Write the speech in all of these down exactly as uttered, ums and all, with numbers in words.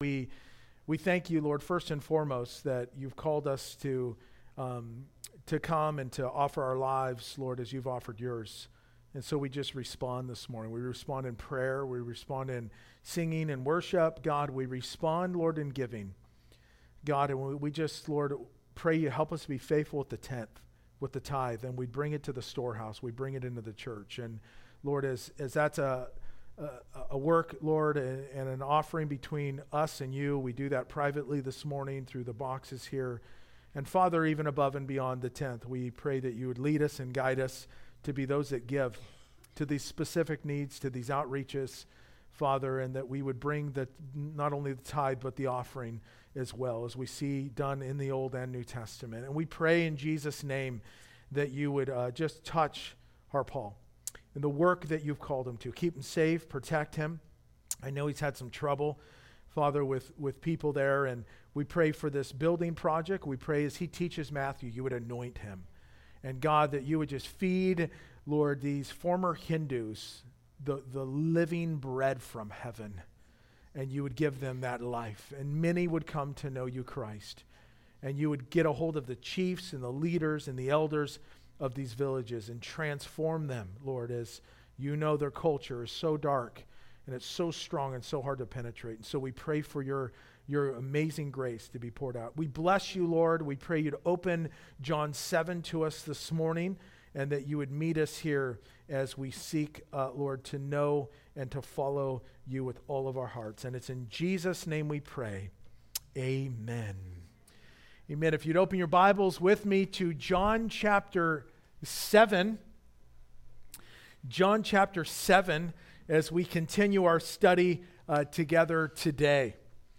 We we thank you, Lord, first and foremost, that you've called us to um, to come and to offer our lives, Lord, as you've offered yours. And so we just respond this morning. We respond in prayer. We respond in singing and worship. God, we respond, Lord, in giving. God, and we, we just, Lord, pray you help us to be faithful with the tenth, with the tithe, and we bring it to the storehouse. We bring it into the church. And Lord, as as that's a a, a work, Lord, and, and an offering between us and you, we do that privately this morning through the boxes here. And Father, even above and beyond the tenth, we pray that you would lead us and guide us to be those that give to these specific needs, to these outreaches, Father, and that we would bring the not only the tithe, but the offering as well, as we see done in the Old and New Testament. And we pray in Jesus' name that you would uh, just touch our Paul and the work that you've called him to. Keep him safe, protect him. I know he's had some trouble, Father, with, with people there, and we pray for this building project. We pray as he teaches Matthew, you would anoint him. And God, that you would just feed, Lord, these former Hindus the, the living bread from heaven, and you would give them that life. And many would come to know you, Christ. And you would get a hold of the chiefs and the leaders and the elders of these villages and transform them, Lord, as you know their culture is so dark and it's so strong and so hard to penetrate. And so we pray for your, your amazing grace to be poured out. We bless you, Lord. We pray you to open John seven to us this morning, and that you would meet us here as we seek, uh, Lord, to know and to follow you with all of our hearts. And it's in Jesus' name we pray. Amen. Amen. If you'd open your Bibles with me to John chapter seven. John chapter seven, as we continue our study uh, together today.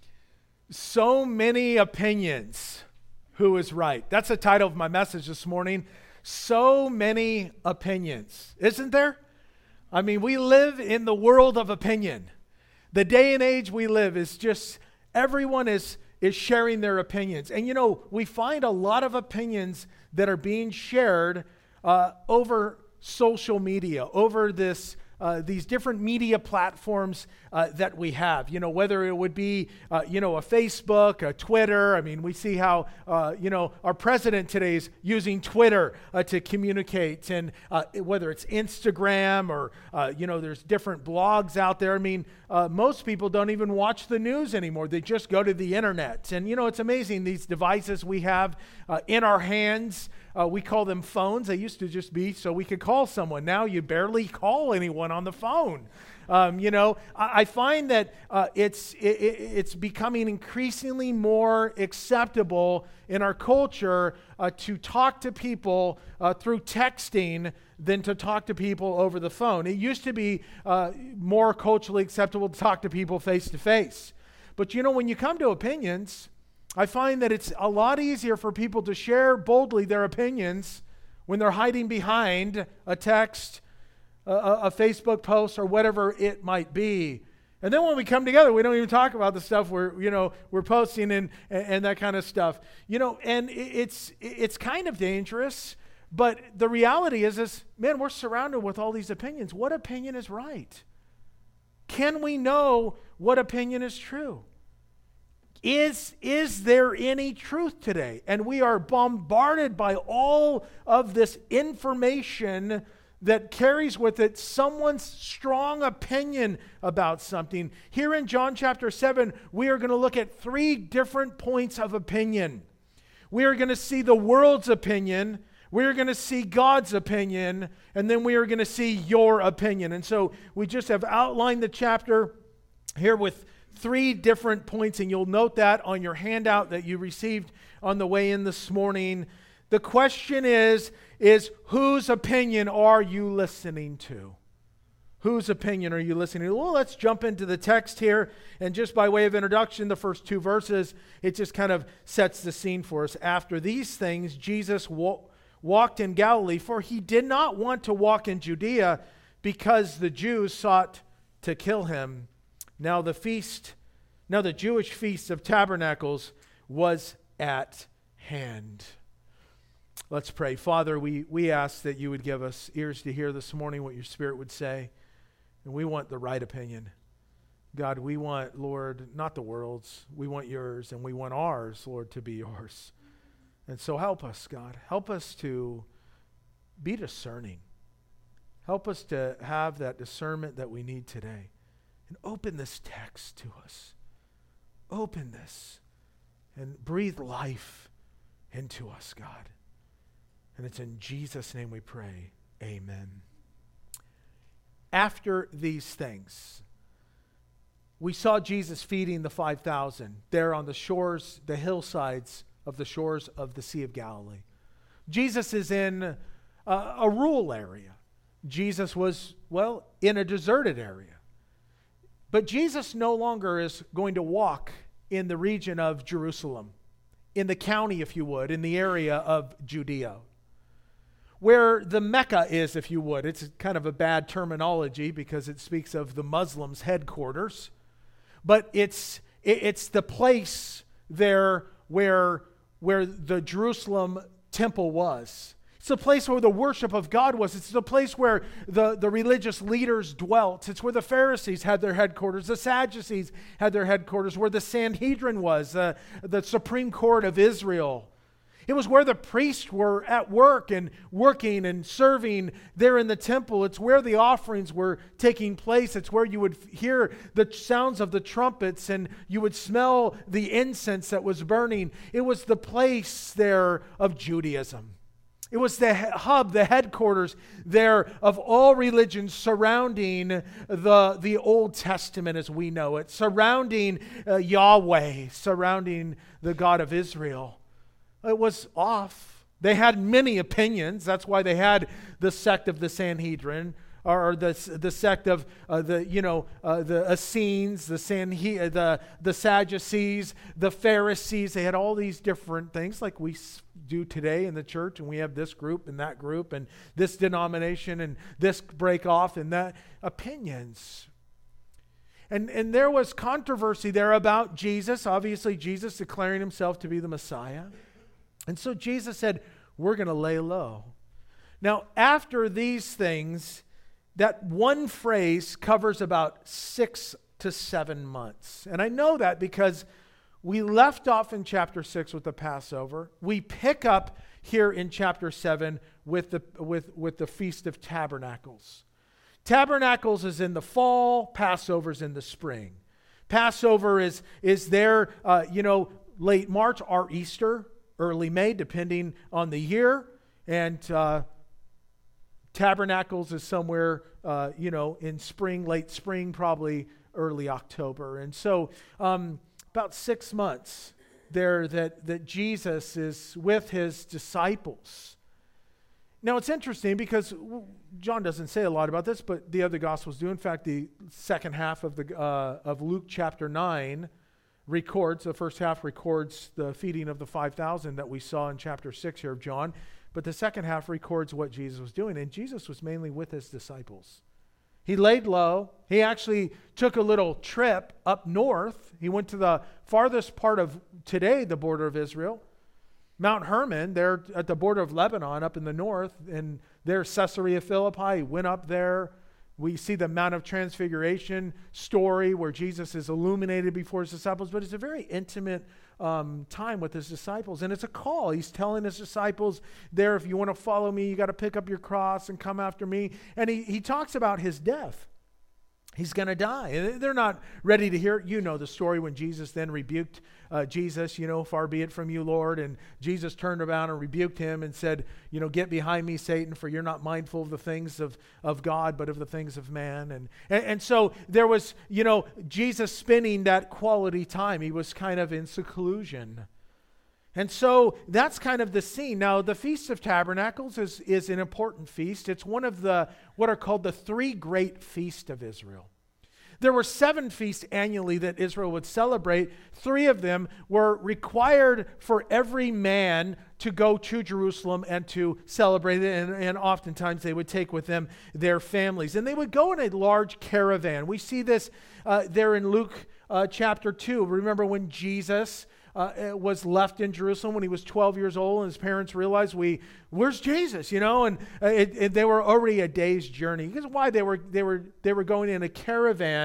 So many opinions. Who is right? That's the title of my message this morning. So many opinions. Isn't there? I mean, we live in the world of opinion. The day and age we live is just, everyone is is sharing their opinions. And you know, we find a lot of opinions that are being shared uh, over social media, over this uh, these different media platforms uh, that we have. You know, whether it would be, uh, you know, a Facebook, a Twitter. I mean, we see how, uh, you know, our president today is using Twitter uh, to communicate, and uh, whether it's Instagram or, uh, you know, there's different blogs out there. I mean, uh, most people don't even watch the news anymore. They just go to the internet. And, you know, it's amazing, these devices we have uh, in our hands. Uh, we call them phones. They used to just be so we could call someone. Now you barely call anyone on the phone. Um, you know, I, I find that uh, it's it, it's becoming increasingly more acceptable in our culture uh, to talk to people uh, through texting than to talk to people over the phone. It used to be uh, more culturally acceptable to talk to people face to face. But you know, when you come to opinions, I find that it's a lot easier for people to share boldly their opinions when they're hiding behind a text, a, a Facebook post, or whatever it might be. And then when we come together, we don't even talk about the stuff we're, you know, we're posting and, and that kind of stuff. You know, and it's it's kind of dangerous, but the reality is, is, man, we're surrounded with all these opinions. What opinion is right? Can we know what opinion is true? Is, is there any truth today? And we are bombarded by all of this information that carries with it someone's strong opinion about something. Here in John chapter seven, we are going to look at three different points of opinion. We are going to see the world's opinion, we are going to see God's opinion, and then we are going to see your opinion. And so we just have outlined the chapter here with three different points, and you'll note that on your handout that you received on the way in this morning. The question is, is whose opinion are you listening to? Whose opinion are you listening to? Well, let's jump into the text here. And just by way of introduction, the first two verses, it just kind of sets the scene for us. After these things, Jesus wa- walked in Galilee, for he did not want to walk in Judea because the Jews sought to kill him. Now the feast, now the Jewish feast of tabernacles was at hand. Let's pray. Father, we, we ask that you would give us ears to hear this morning what your Spirit would say. And we want the right opinion. God, we want, Lord, not the world's, we want yours, and we want ours, Lord, to be yours. And so help us, God. Help us to be discerning. Help us to have that discernment that we need today. And open this text to us. Open this and breathe life into us, God. And it's in Jesus' name we pray. Amen. After these things, we saw Jesus feeding the five thousand there on the shores, the hillsides of the shores of the Sea of Galilee. Jesus is in a, a rural area. Jesus was, well, in a deserted area. But Jesus no longer is going to walk in the region of Jerusalem, in the county, if you would, in the area of Judea, where the Mecca is, if you would. It's kind of a bad terminology because it speaks of the Muslims' headquarters. But it's it's the place there where, where the Jerusalem temple was. It's the place where the worship of God was. It's the place where the, the religious leaders dwelt. It's where the Pharisees had their headquarters. The Sadducees had their headquarters, where the Sanhedrin was, uh, the Supreme Court of Israel. It was where the priests were at work and working and serving there in the temple. It's where the offerings were taking place. It's where you would hear the sounds of the trumpets and you would smell the incense that was burning. It was the place there of Judaism. It was the hub, the headquarters there of all religions surrounding the, the Old Testament as we know it, surrounding uh, Yahweh, surrounding the God of Israel. It was off. They had many opinions. That's why they had the sect of the Sanhedrin, or the the sect of uh, the you know uh, the Essenes, the Sanhe- the the Sadducees, the Pharisees. They had all these different things, like we do today in the church, and we have this group and that group and this denomination and this break off and that opinions. And and there was controversy there about Jesus. Obviously, Jesus declaring himself to be the Messiah. And so Jesus said, we're going to lay low. Now, after these things, that one phrase covers about six to seven months. And I know that because we left off in chapter six with the Passover. We pick up here in chapter seven with the, with, with the Feast of Tabernacles. Tabernacles is in the fall, Passover's in the spring. Passover is, is there, uh, you know, late March, or Easter, early May, depending on the year. And uh, Tabernacles is somewhere, uh, you know, in spring, late spring, probably early October. And so um, about six months there that, that Jesus is with his disciples. Now, it's interesting because John doesn't say a lot about this, but the other Gospels do. In fact, the second half of, the, uh, of Luke chapter nine records, the first half records the feeding of the five thousand that we saw in chapter six here of John, but the second half records what Jesus was doing, and Jesus was mainly with his disciples. He laid low. He actually took a little trip up north. He went to the farthest part of today, the border of Israel, Mount Hermon, there at the border of Lebanon up in the north, and there's Caesarea Philippi. He went up there. We see the Mount of Transfiguration story where Jesus is illuminated before his disciples, but it's a very intimate um, time with his disciples, and it's a call. He's telling his disciples there, if you want to follow me, you got to pick up your cross and come after me. And he, he talks about his death. He's going to die. And they're not ready to hear it. You know the story when Jesus then rebuked uh, Jesus, you know, far be it from you, Lord. And Jesus turned around and rebuked him and said, you know, get behind me, Satan, for you're not mindful of the things of, of God, but of the things of man. And, and, and so there was, you know, Jesus spending that quality time. He was kind of in seclusion. And so that's kind of the scene. Now, the Feast of Tabernacles is, is an important feast. It's one of the, what are called the three great feasts of Israel. There were seven feasts annually that Israel would celebrate. Three of them were required for every man to go to Jerusalem and to celebrate it. And, and oftentimes they would take with them their families. And they would go in a large caravan. We see this uh, there in Luke uh, chapter two. Remember when Jesus Uh, was left in Jerusalem when he was twelve years old, and his parents realized, "We, where's Jesus?" You know, and it, it, they were already a day's journey. Because why? They were they were they were going in a caravan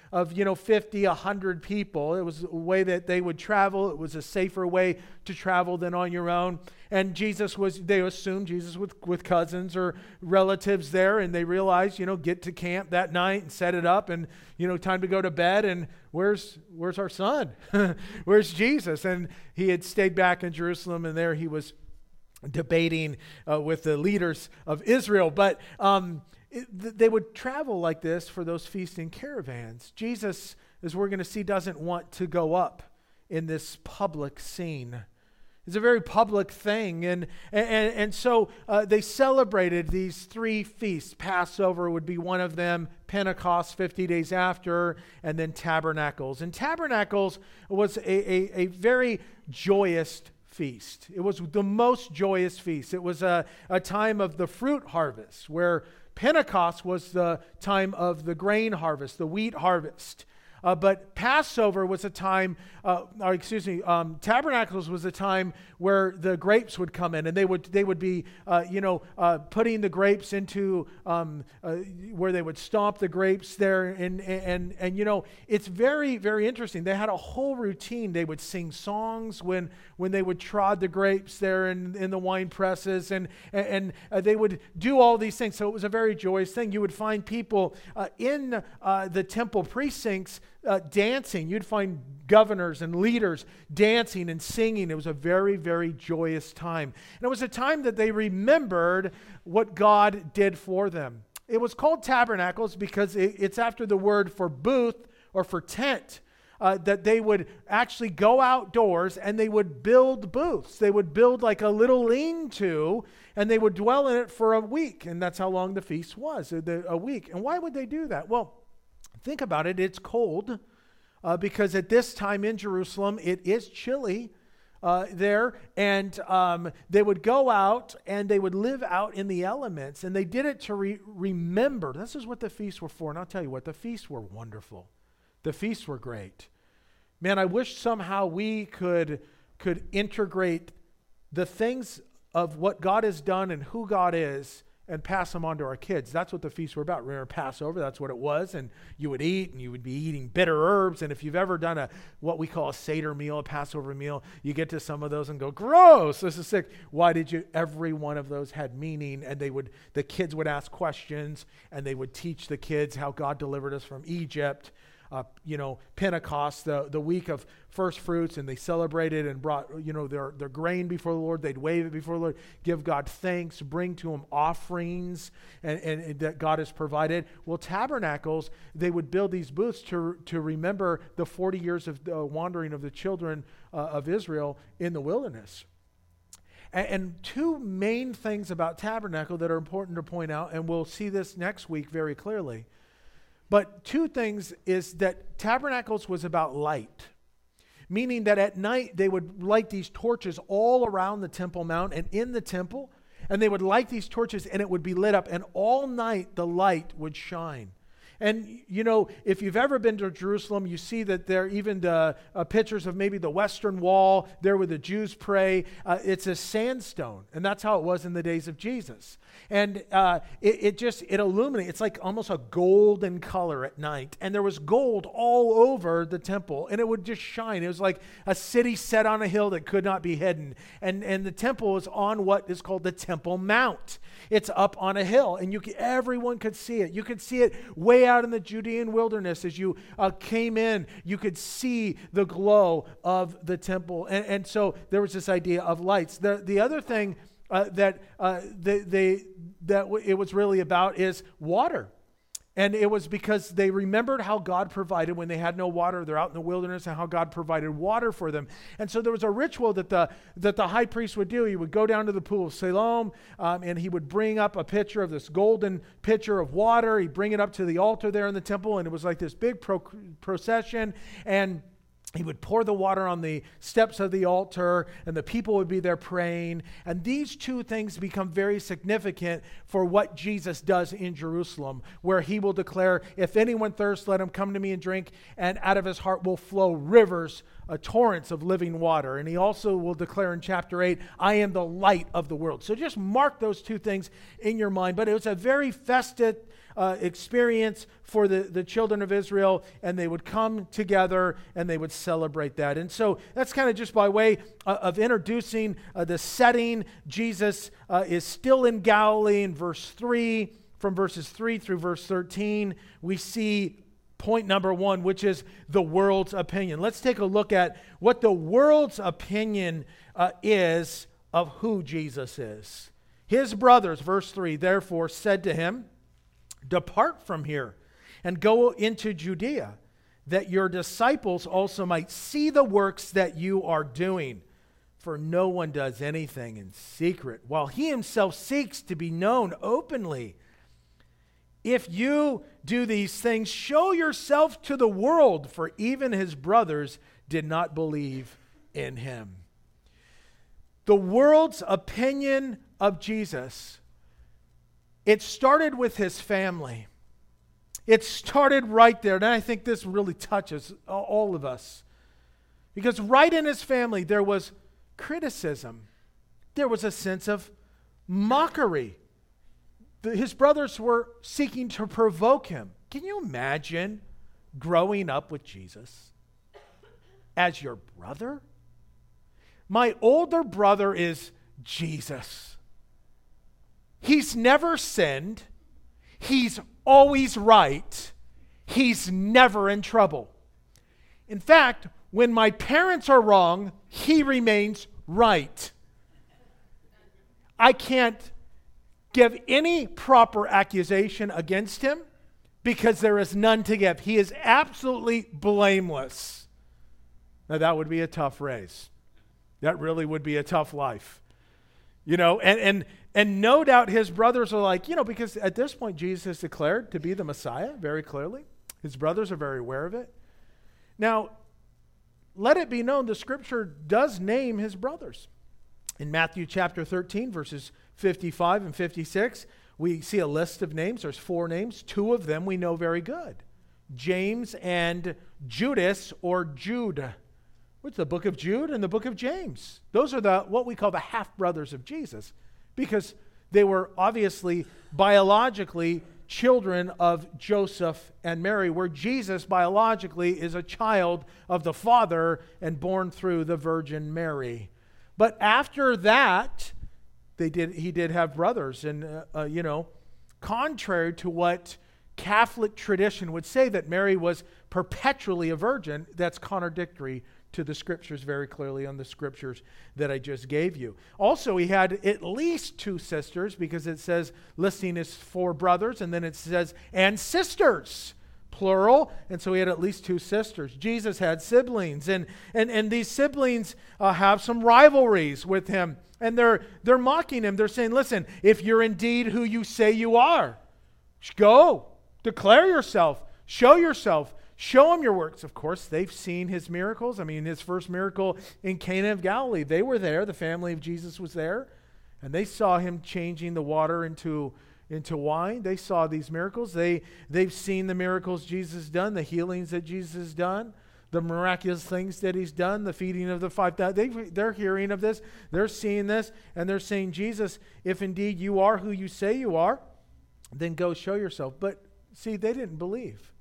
of, you know, fifty, one hundred people. It was a way that they would travel. It was a safer way to travel than on your own. And Jesus was, they assumed Jesus with, with cousins or relatives there, and they realized, you know, get to camp that night and set it up, and, you know, time to go to bed, and where's where's our son? Where's Jesus? And he had stayed back in Jerusalem, and there he was debating uh, with the leaders of Israel. But um, it, th- they would travel like this for those feasting caravans. Jesus, as we're going to see, doesn't want to go up in this public scene. It's a very public thing. And, and, and so uh, they celebrated these three feasts. Passover would be one of them, Pentecost fifty days after, and then Tabernacles. And Tabernacles was a, a, a very joyous feast. It was the most joyous feast. It was a, a time of the fruit harvest, where Pentecost was the time of the grain harvest, the wheat harvest. Uh, but Passover was a time, uh, or excuse me, um, Tabernacles was a time where the grapes would come in, and they would they would be, uh, you know, uh, putting the grapes into um, uh, where they would stomp the grapes there, and and and you know, it's very very interesting. They had a whole routine. They would sing songs when when they would trod the grapes there in, in the wine presses, and and, and uh, they would do all these things. So it was a very joyous thing. You would find people uh, in uh, the temple precincts Uh, dancing. You'd find governors and leaders dancing and singing. It was a very, very joyous time. And it was a time that they remembered what God did for them. It was called Tabernacles because it, it's after the word for booth or for tent. Uh, that they would actually go outdoors and they would build booths. They would build like a little lean-to, and they would dwell in it for a week. And that's how long the feast was, a, a week. And why would they do that? Well, think about it. It's cold uh, because at this time in Jerusalem, it is chilly uh, there. And um, they would go out and they would live out in the elements. And they did it to re- remember. This is what the feasts were for. And I'll tell you what, the feasts were wonderful. The feasts were great. Man, I wish somehow we could, could integrate the things of what God has done and who God is and pass them on to our kids. That's what the feasts were about. Remember Passover, that's what it was. And you would eat, and you would be eating bitter herbs. And if you've ever done a what we call a Seder meal, a Passover meal, you get to some of those and go, gross, this is sick. Why did you? Every one of those had meaning, and they would, the kids would ask questions, and they would teach the kids how God delivered us from Egypt. Uh, you know, Pentecost, the, the week of first fruits, and they celebrated and brought, you know, their, their grain before the Lord. They'd wave it before the Lord, give God thanks, bring to him offerings and, and, and that God has provided. Well, Tabernacles, they would build these booths to, to remember the forty years of uh, wandering of the children uh, of Israel in the wilderness. And, and two main things about Tabernacle that are important to point out, and we'll see this next week very clearly. But two things is that Tabernacles was about light, meaning that at night they would light these torches all around the Temple Mount and in the temple, and they would light these torches and it would be lit up, and all night the light would shine. And, you know, if you've ever been to Jerusalem, you see that there are even the, uh, pictures of maybe the Western Wall, there where the Jews pray. Uh, it's a sandstone, and that's how it was in the days of Jesus. And uh, it, it just, it illuminates. It's like almost a golden color at night. And there was gold all over the temple, and it would just shine. It was like a city set on a hill that could not be hidden. And, and the temple is on what is called the Temple Mount. It's up on a hill, and you could, everyone could see it. You could see it way out in the Judean wilderness. As you uh, came in, you could see the glow of the temple. And, and so there was this idea of lights. The, the other thing uh, that uh, they, they, that w- it was really about is water. And it was because they remembered how God provided when they had no water. They're out in the wilderness, and how God provided water for them. And so there was a ritual that the that the high priest would do. He would go down to the pool of Siloam, um, and he would bring up a pitcher of this golden pitcher of water. He'd bring it up to the altar there in the temple, and it was like this big pro- procession. And he would pour the water on the steps of the altar, and the people would be there praying. And these two things become very significant for what Jesus does in Jerusalem, where he will declare, if anyone thirsts, let him come to me and drink, and out of his heart will flow rivers, uh, torrents of living water. And he also will declare in chapter eight, I am the light of the world. So just mark those two things in your mind. But it was a very festive uh, experience for the, the children of Israel, and they would come together and they would celebrate that. And so that's kind of just by way uh, of introducing uh, the setting. Jesus uh, is still in Galilee in verse three. From verses three through verse thirteen, we see point number one, which is the world's opinion. Let's take a look at what the world's opinion uh, is of who Jesus is. His brothers, verse three, therefore said to him, depart from here and go into Judea, that your disciples also might see the works that you are doing. For no one does anything in secret, while he himself seeks to be known openly. If you do these things, show yourself to the world, for even his brothers did not believe in him. The world's opinion of Jesus, it started with his family. It started right there, and I think this really touches all of us. Because right in his family, there was criticism. There was a sense of mockery. The, his brothers were seeking to provoke him. Can you imagine growing up with Jesus as your brother? My older brother is Jesus. He's never sinned. He's always right. He's never in trouble. In fact, when my parents are wrong, he remains right. I can't give any proper accusation against him because there is none to give. He is absolutely blameless. Now that would be a tough raise. That really would be a tough life. You know, and and and no doubt his brothers are like, you know, because at this point Jesus is declared to be the Messiah very clearly. His brothers are very aware of it. Now, let it be known the scripture does name his brothers. In Matthew chapter thirteen, verses fifty-five and fifty-six, we see a list of names. There's four names. Two of them we know very good. James and Judas, or Jude. What's the book of Jude and the book of James? Those are the what we call the half-brothers of Jesus, because they were obviously biologically children of Joseph and Mary, where Jesus biologically is a child of the Father and born through the Virgin Mary. But after that, they did. He did have brothers, and uh, uh, you know, contrary to what Catholic tradition would say, that Mary was perpetually a virgin, that's contradictory to the scriptures, very clearly on the scriptures that I just gave you. Also, he had at least two sisters, because it says, listing his four brothers, and then it says, and sisters, plural, and so he had at least two sisters. Jesus had siblings, and and, and these siblings uh, have some rivalries with him, and they're they're mocking him. They're saying, listen, if you're indeed who you say you are, go, declare yourself, show yourself, show him your works. Of course, they've seen his miracles. I mean, his first miracle in Cana of Galilee, they were there. The family of Jesus was there, and they saw him changing the water into, into wine. They saw these miracles. They, they've seen the miracles Jesus has done, the healings that Jesus has done, the miraculous things that he's done, the feeding of the five thousand. They, they're hearing of this. They're seeing this, and they're saying, Jesus, if indeed you are who you say you are, then go show yourself. But see, they didn't believe.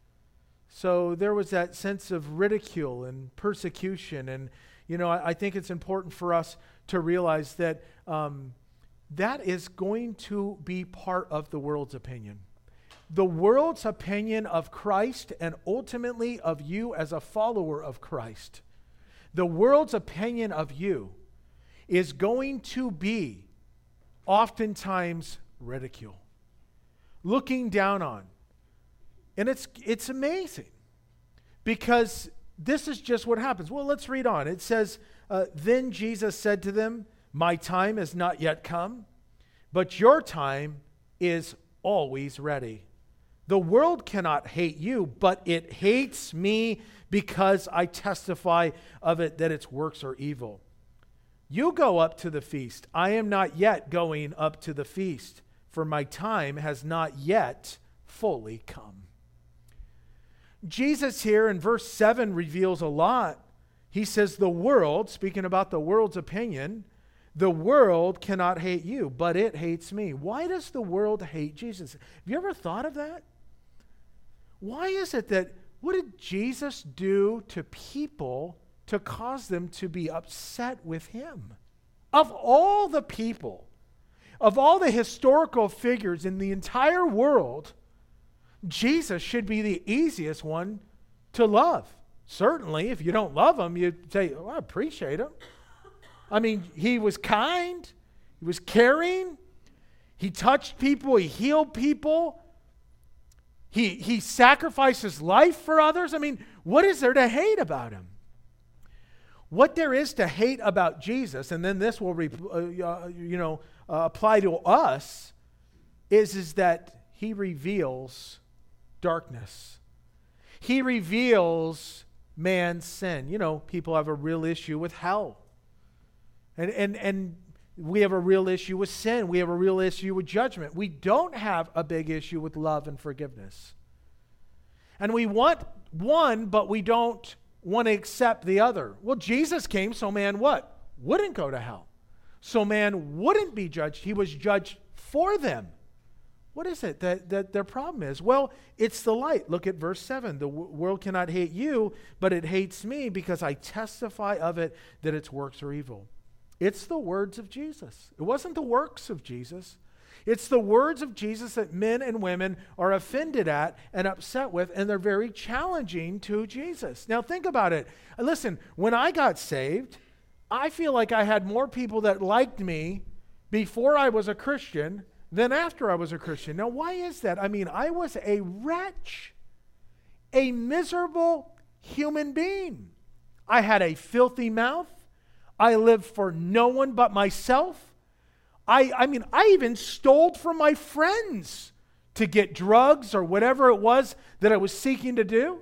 So there was that sense of ridicule and persecution. And, you know, I, I think it's important for us to realize that um, that is going to be part of the world's opinion. The world's opinion of Christ, and ultimately of you as a follower of Christ. The world's opinion of you is going to be oftentimes ridicule, looking down on. And it's it's amazing, because this is just what happens. Well, let's read on. It says, uh, then Jesus said to them, my time has not yet come, but your time is always ready. The world cannot hate you, but it hates me because I testify of it that its works are evil. You go up to the feast. I am not yet going up to the feast, for my time has not yet fully come. Jesus here in verse seven reveals a lot. He says the world, speaking about the world's opinion, The world cannot hate you, but it hates me. Why does the world hate Jesus? Have you ever thought of that? Why is it that, what did Jesus do to people to cause them to be upset with him? Of all the people, of all the historical figures in the entire world, Jesus should be the easiest one to love. Certainly, if you don't love him, you'd say, oh, I appreciate him. I mean, he was kind, he was caring, he touched people, he healed people, he, he sacrificed his life for others. I mean, what is there to hate about him? What there is to hate about Jesus, and then this will re, uh, you know, uh, apply to us, is, is that he reveals darkness. He reveals man's sin. You know, people have a real issue with hell. And, and, and we have a real issue with sin. We have a real issue with judgment. We don't have a big issue with love and forgiveness. And we want one, but we don't want to accept the other. Well, Jesus came so man what? Wouldn't go to hell. So man wouldn't be judged. He was judged for them. What is it that, that their problem is? Well, it's the light. Look at verse seven. The w- world cannot hate you, but it hates me because I testify of it that its works are evil. It's the words of Jesus. It wasn't the works of Jesus. It's the words of Jesus that men and women are offended at and upset with, and they're very challenging to Jesus. Now think about it. Listen, when I got saved, I feel like I had more people that liked me before I was a Christian than after I was a Christian. Now why is that? I mean, I was a wretch, a miserable human being. I had a filthy mouth. I lived for no one but myself. I, I mean, I even stole from my friends to get drugs or whatever it was that I was seeking to do.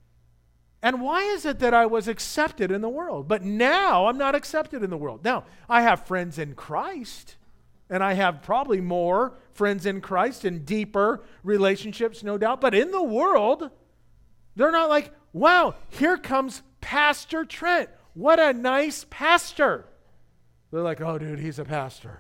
And why is it that I was accepted in the world? But now I'm not accepted in the world. Now, I have friends in Christ, and I have probably more friends in Christ and deeper relationships, no doubt. But in the world, they're not like, wow, here comes Pastor Trent. What a nice pastor. They're like, oh, dude, he's a pastor.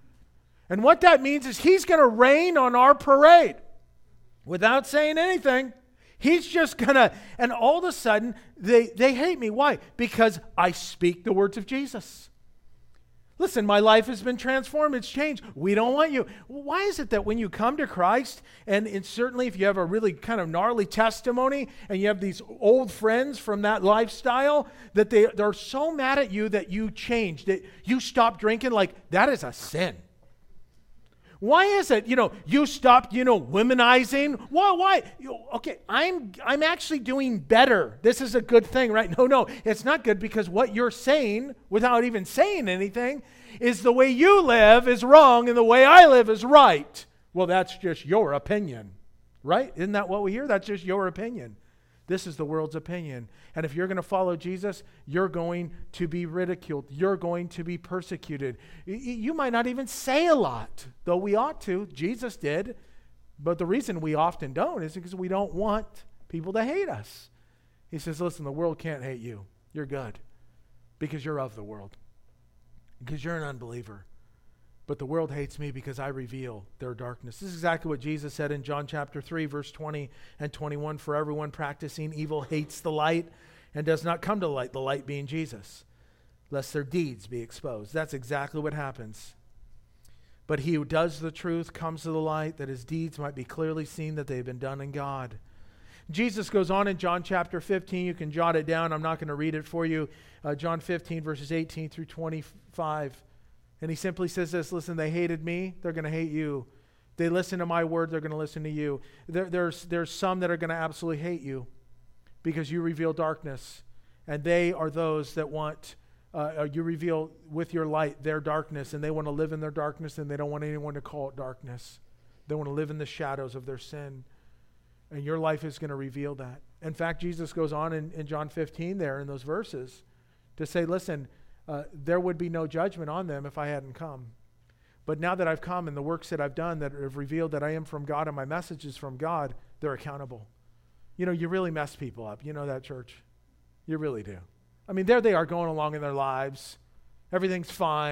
And what that means is he's going to rain on our parade without saying anything. He's just going to, and all of a sudden, they, they hate me. Why? Because I speak the words of Jesus. Listen, my life has been transformed. It's changed. We don't want you. Why is it that when you come to Christ, and, and certainly if you have a really kind of gnarly testimony and you have these old friends from that lifestyle, that they, they're so mad at you that you changed, that you stopped drinking? Like, that is a sin. Why is it, you know, you stopped, you know, womanizing? Why, why? You, okay, I'm, I'm actually doing better. This is a good thing, right? No, no, it's not good, because what you're saying, without even saying anything, is the way you live is wrong and the way I live is right. Well, that's just your opinion, right? Isn't that what we hear? That's just your opinion. This is the world's opinion. And if you're going to follow Jesus, you're going to be ridiculed. You're going to be persecuted. You might not even say a lot, though we ought to. Jesus did. But the reason we often don't is because we don't want people to hate us. He says, listen, the world can't hate you. You're good because you're of the world, because you're an unbeliever. But the world hates me because I reveal their darkness. This is exactly what Jesus said in John chapter three, verse twenty and twenty-one. For everyone practicing evil hates the light and does not come to the light, the light being Jesus, lest their deeds be exposed. That's exactly what happens. But he who does the truth comes to the light, that his deeds might be clearly seen that they have been done in God. Jesus goes on in John chapter fifteen. You can jot it down. I'm not going to read it for you. Uh, John fifteen, verses eighteen through twenty-five. And he simply says this, listen, they hated me, they're going to hate you. They listen to my word, they're going to listen to you. There, there's, there's some that are going to absolutely hate you because you reveal darkness. And they are those that want, uh, you reveal with your light their darkness, and they want to live in their darkness, and they don't want anyone to call it darkness. They want to live in the shadows of their sin. And your life is going to reveal that. In fact, Jesus goes on in, in John fifteen there in those verses to say, listen, Uh, there would be no judgment on them if I hadn't come. But now that I've come and the works that I've done that have revealed that I am from God and my message is from God, they're accountable. You know, you really mess people up. You know that, church? You really do. I mean, there they are going along in their lives. Everything's fine.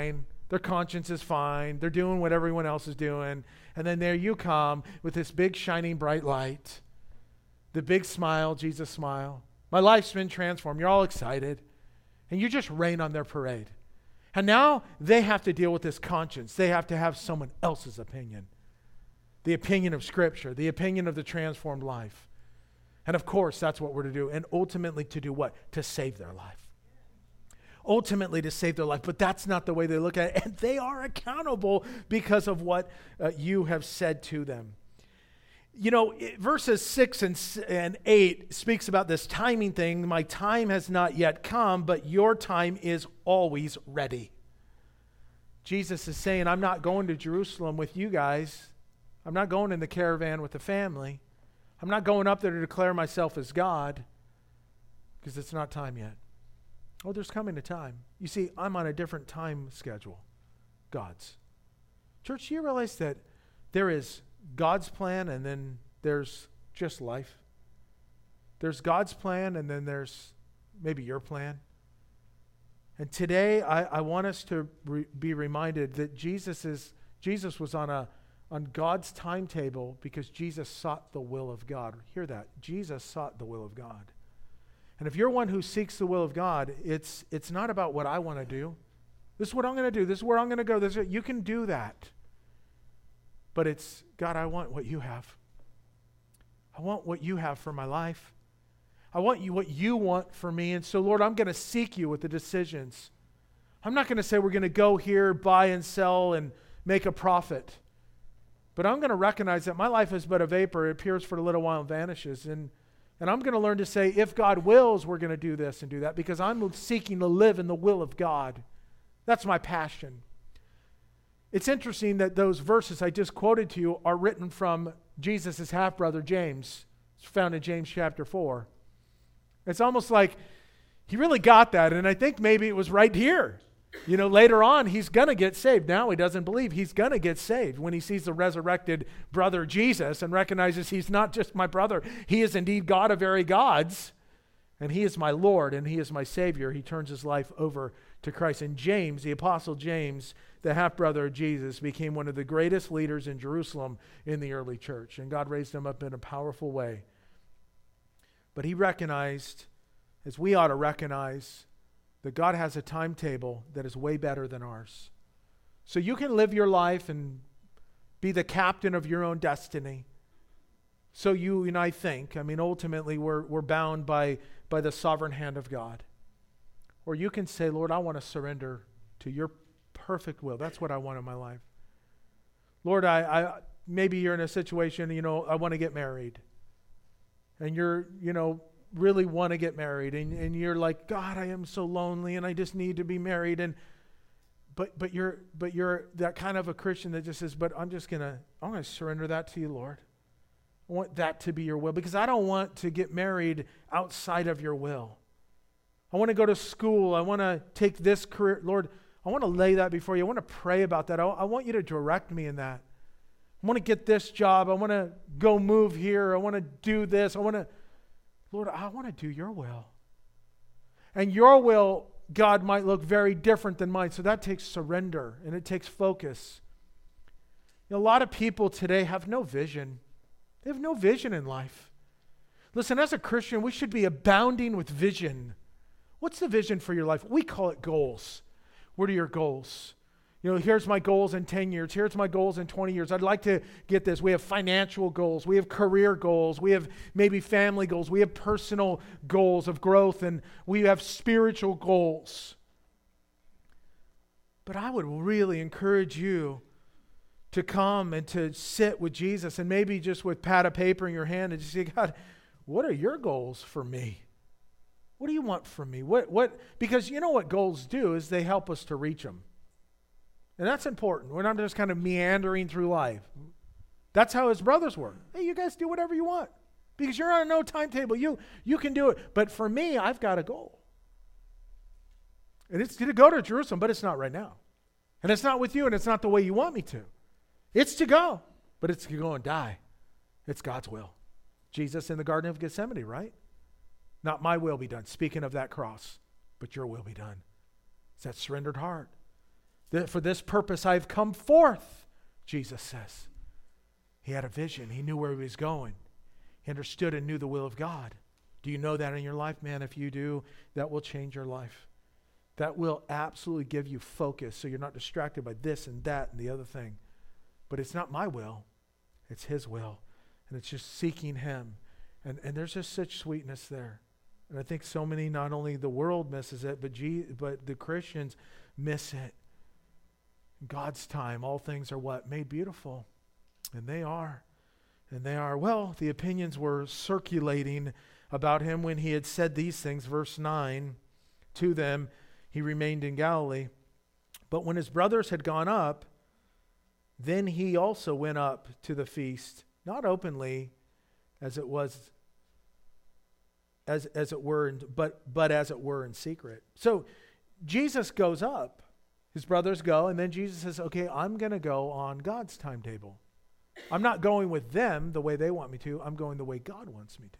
Their conscience is fine. They're doing what everyone else is doing. And then there you come with this big shining bright light. The big smile, Jesus smile. My life's been transformed. You're all excited. And you just rain on their parade. And now they have to deal with this conscience. They have to have someone else's opinion. The opinion of Scripture. The opinion of the transformed life. And of course, that's what we're to do. And ultimately to do what? To save their life. Ultimately to save their life. But that's not the way they look at it. And they are accountable because of what uh, you have said to them. You know, it, verses six and, and eight speaks about this timing thing. My time has not yet come, but your time is always ready. Jesus is saying, I'm not going to Jerusalem with you guys. I'm not going in the caravan with the family. I'm not going up there to declare myself as God because it's not time yet. Oh, there's coming a time. You see, I'm on a different time schedule. God's. Church, do you realize that there is God's plan and then there's just life? There's God's plan and then there's maybe your plan. And today I, I want us to re- be reminded that Jesus is Jesus was on a on God's timetable because Jesus sought the will of God. Hear that. Jesus sought the will of God. And if you're one who seeks the will of God, it's it's not about what I want to do. This is what I'm going to do. This is where I'm going to go. This is, you can do that. But it's, God, I want what you have. I want what you have for my life. I want you what you want for me. And so, Lord, I'm going to seek you with the decisions. I'm not going to say we're going to go here, buy and sell, and make a profit. But I'm going to recognize that my life is but a vapor. It appears for a little while and vanishes. And, and I'm going to learn to say, if God wills, we're going to do this and do that because I'm seeking to live in the will of God. That's my passion. It's interesting that those verses I just quoted to you are written from Jesus' half-brother James. It's found in James chapter four. It's almost like he really got that, and I think maybe it was right here. You know, later on, he's going to get saved. Now he doesn't believe. He's going to get saved when he sees the resurrected brother Jesus and recognizes he's not just my brother. He is indeed God of very gods, and he is my Lord, and he is my Savior. He turns his life over to Christ. And James, the Apostle James, the half-brother of Jesus, became one of the greatest leaders in Jerusalem in the early church. And God raised him up in a powerful way. But he recognized, as we ought to recognize, that God has a timetable that is way better than ours. So you can live your life and be the captain of your own destiny. So you and I think, I mean, ultimately we're, we're bound by, by the sovereign hand of God. Or you can say, Lord, I want to surrender to your perfect will. That's what I want in my life. Lord, I, I maybe you're in a situation, you know, I want to get married. And you're, you know, really want to get married. And, and you're like, God, I am so lonely and I just need to be married. And but but you're but you're that kind of a Christian that just says, but I'm just gonna I'm gonna surrender that to you, Lord. I want that to be your will because I don't want to get married outside of your will. I want to go to school. I want to take this career. Lord, I want to lay that before you. I want to pray about that. I, I want you to direct me in that. I want to get this job. I want to go move here. I want to do this. I want to, Lord, I want to do your will. And your will, God, might look very different than mine. So that takes surrender and it takes focus. You know, a lot of people today have no vision. They have no vision in life. Listen, as a Christian, we should be abounding with vision. What's the vision for your life? We call it goals. What are your goals? You know, here's my goals in ten years. Here's my goals in twenty years. I'd like to get this. We have financial goals. We have career goals. We have maybe family goals. We have personal goals of growth, and we have spiritual goals. But I would really encourage you to come and to sit with Jesus and maybe just with pad of paper in your hand and just say, God, what are your goals for me? What do you want from me? What, what, because you know what goals do is they help us to reach them. And that's important. We're not just kind of meandering through life. That's how his brothers were. Hey, you guys do whatever you want because you're on no timetable. You, you can do it. But for me, I've got a goal. And it's to go to Jerusalem, but it's not right now. And it's not with you, and it's not the way you want me to. It's to go, but it's to go and die. It's God's will. Jesus in the Garden of Gethsemane, right? Not my will be done. Speaking of that cross, but your will be done. It's that surrendered heart. That for this purpose I have come forth, Jesus says. He had a vision. He knew where he was going. He understood and knew the will of God. Do you know that in your life, man? If you do, that will change your life. That will absolutely give you focus so you're not distracted by this and that and the other thing. But it's not my will. It's his will. And it's just seeking him. And, and there's just such sweetness there. And I think so many, not only the world misses it, but, G, but the Christians miss it. In God's time, all things are what? Made beautiful. And they are. And they are. Well, the opinions were circulating about him when he had said these things. Verse nine, to them, he remained in Galilee. But when his brothers had gone up, then he also went up to the feast, not openly, as it was, as, as it were, in, but, but as it were in secret. So Jesus goes up. His brothers go, and then Jesus says, okay, I'm going to go on God's timetable. I'm not going with them the way they want me to. I'm going the way God wants me to.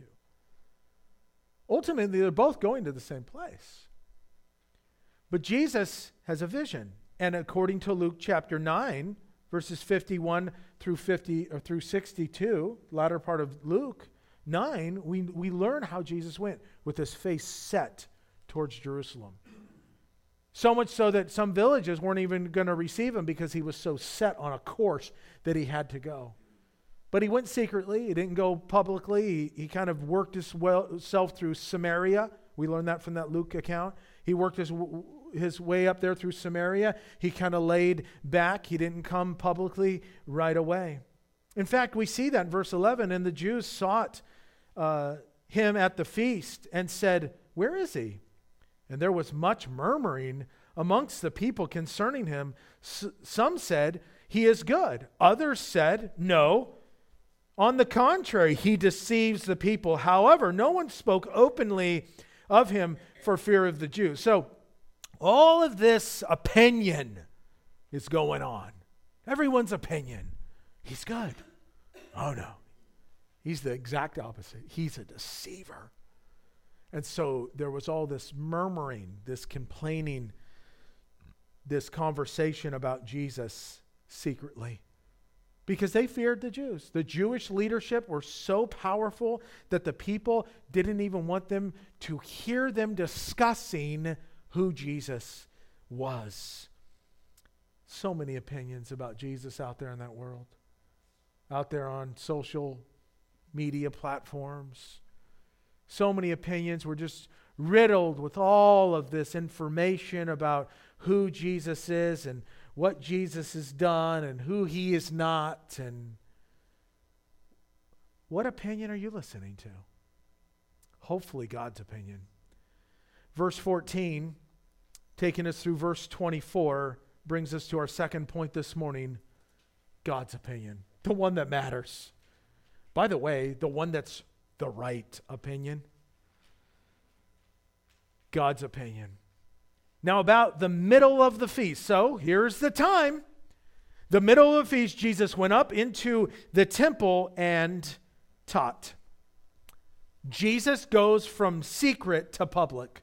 Ultimately, they're both going to the same place. But Jesus has a vision. And according to Luke chapter nine, verses fifty-one through fifty or through sixty-two, latter part of Luke nine, we, we learn how Jesus went with his face set towards Jerusalem. So much so that some villages weren't even going to receive him because he was so set on a course that he had to go. But he went secretly. He didn't go publicly. He, he kind of worked himself through Samaria. We learned that from that Luke account. He worked his, his way up there through Samaria. He kind of laid back. He didn't come publicly right away. In fact, we see that in verse eleven. And the Jews sought uh, him at the feast and said, where is he? And there was much murmuring amongst the people concerning him. S- some said, he is good. Others said, no. On the contrary, he deceives the people. However, no one spoke openly of him for fear of the Jews. So all of this opinion is going on. Everyone's opinion. He's good. Oh no. He's the exact opposite. He's a deceiver. And so there was all this murmuring, this complaining, this conversation about Jesus secretly. Because they feared the Jews. The Jewish leadership were so powerful that the people didn't even want them to hear them discussing who Jesus was. So many opinions about Jesus out there in that world. Out there on social media platforms. So many opinions. We're just riddled with all of this information about who Jesus is and what Jesus has done and who he is not. And what opinion are you listening to? Hopefully God's opinion. Verse fourteen, taking us through verse twenty-four, brings us to our second point this morning. God's opinion. The one that matters. By the way, the one that's the right opinion. God's opinion. Now about the middle of the feast. So here's the time. The middle of the feast, Jesus went up into the temple and taught. Jesus goes from secret to public.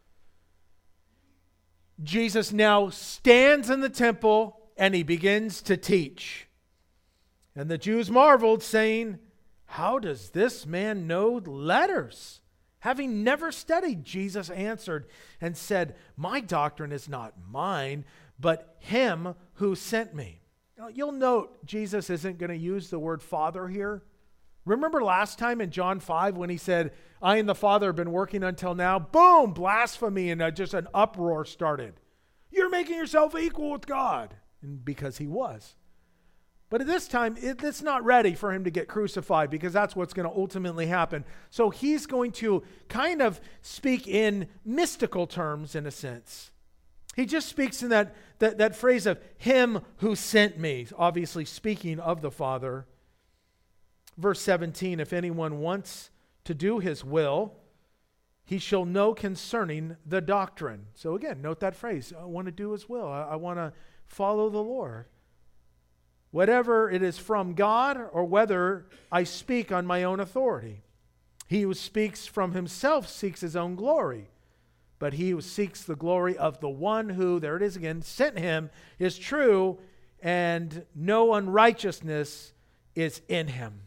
Jesus now stands in the temple and he begins to teach. And the Jews marveled, saying, how does this man know letters? Having never studied, Jesus answered and said, my doctrine is not mine, but him who sent me. Now, you'll note Jesus isn't going to use the word Father here. Remember last time in John five when he said, I and the Father have been working until now? Boom, blasphemy, and uh, just an uproar started. You're making yourself equal with God. And because he was. But at this time, it, it's not ready for him to get crucified because that's what's going to ultimately happen. So he's going to kind of speak in mystical terms in a sense. He just speaks in that, that, that phrase of him who sent me, obviously speaking of the Father. Verse seventeen, if anyone wants to do his will, he shall know concerning the doctrine. So again, note that phrase. I want to do his will. I, I want to follow the Lord. Whatever it is from God or whether I speak on my own authority. He who speaks from himself seeks his own glory. but he who seeks the glory of the one who, there it is again, sent him is true, and no unrighteousness is in him.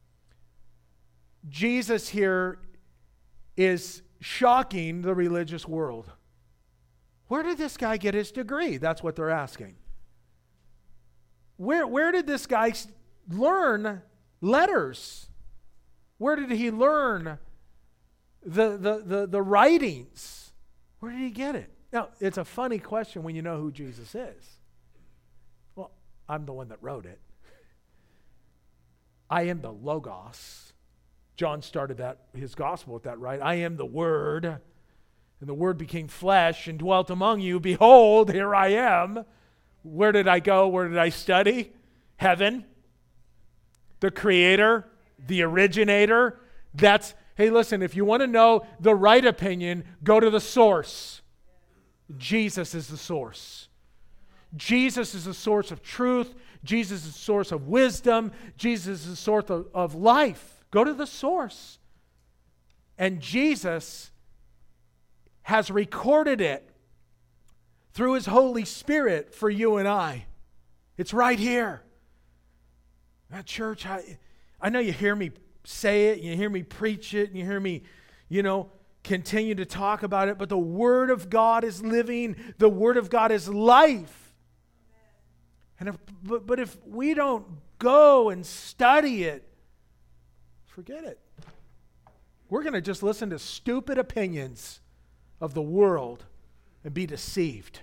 Jesus here is shocking the religious world. Where did this guy get his degree? That's what they're asking. Where, where did this guy learn letters? Where did he learn the, the, the, the writings? Where did he get it? Now, it's a funny question when you know who Jesus is. Well, I'm the one that wrote it. I am the Logos. John started that his gospel with that, right? I am the Word, and the Word became flesh and dwelt among you. Behold, here I am. Where did I go? Where did I study? Heaven. The Creator, the originator. That's, hey, listen, if you want to know the right opinion, go to the source. Jesus is the source. Jesus is the source of truth. Jesus is the source of wisdom. Jesus is the source of, of life. Go to the source. And Jesus has recorded it through his Holy Spirit for you and I. It's right here. That church, I, I know you hear me say it, you hear me preach it, and you hear me, you know, continue to talk about it, but the Word of God is living. The Word of God is life. And if, but, but if we don't go and study it, forget it. We're going to just listen to stupid opinions of the world and be deceived.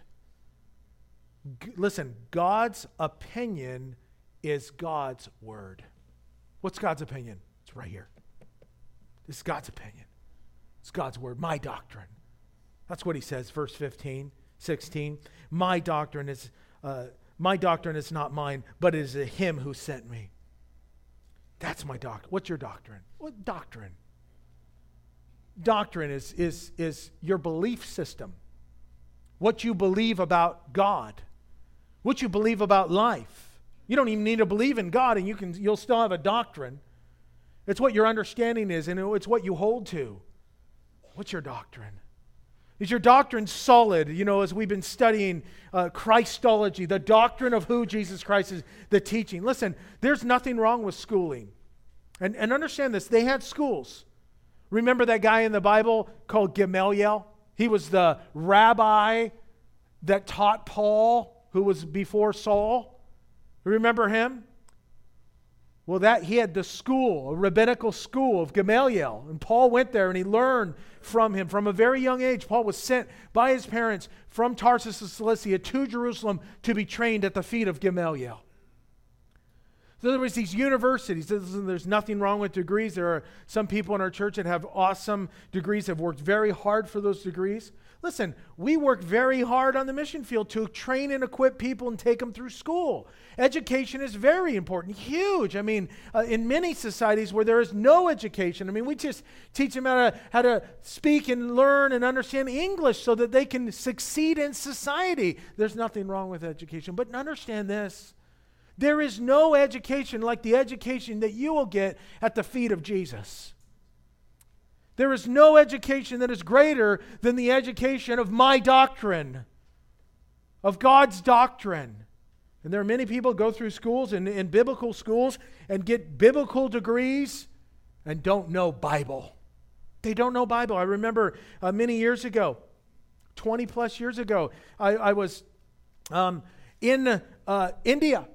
G- listen, God's opinion is God's Word. What's God's opinion? It's right here. This is God's opinion. It's God's Word, my doctrine. That's what he says, verse fifteen, sixteen. My doctrine is uh, my doctrine is not mine, but it is him who sent me. That's my doctrine. What's your doctrine? What doctrine? Doctrine is, is, is your belief system. What you believe about God. What you believe about life. You don't even need to believe in God, and you can, you'll still have a doctrine. It's what your understanding is, and it's what you hold to. What's your doctrine? Is your doctrine solid? You know, as we've been studying uh, Christology, the doctrine of who Jesus Christ is, the teaching. Listen, there's nothing wrong with schooling. And, and understand this, they had schools. Remember that guy in the Bible called Gamaliel? He was the rabbi that taught Paul, who was before Saul. Remember him? Well, that he had the school, a rabbinical school of Gamaliel. And Paul went there and he learned from him. From a very young age, Paul was sent by his parents from Tarsus of Cilicia to Jerusalem to be trained at the feet of Gamaliel. So there was these universities. There's nothing wrong with degrees. There are some people in our church that have awesome degrees, have worked very hard for those degrees. Listen, we work very hard on the mission field to train and equip people and take them through school. Education is very important, huge. I mean, uh, in many societies where there is no education, I mean, we just teach them how to, how to speak and learn and understand English so that they can succeed in society. There's nothing wrong with education, but understand this. There is no education like the education that you will get at the feet of Jesus. There is no education that is greater than the education of my doctrine, of God's doctrine. And there are many people who go through schools and in biblical schools and get biblical degrees and don't know Bible. They don't know Bible. I remember uh, many years ago, twenty plus years ago, I, I was um, in uh, India.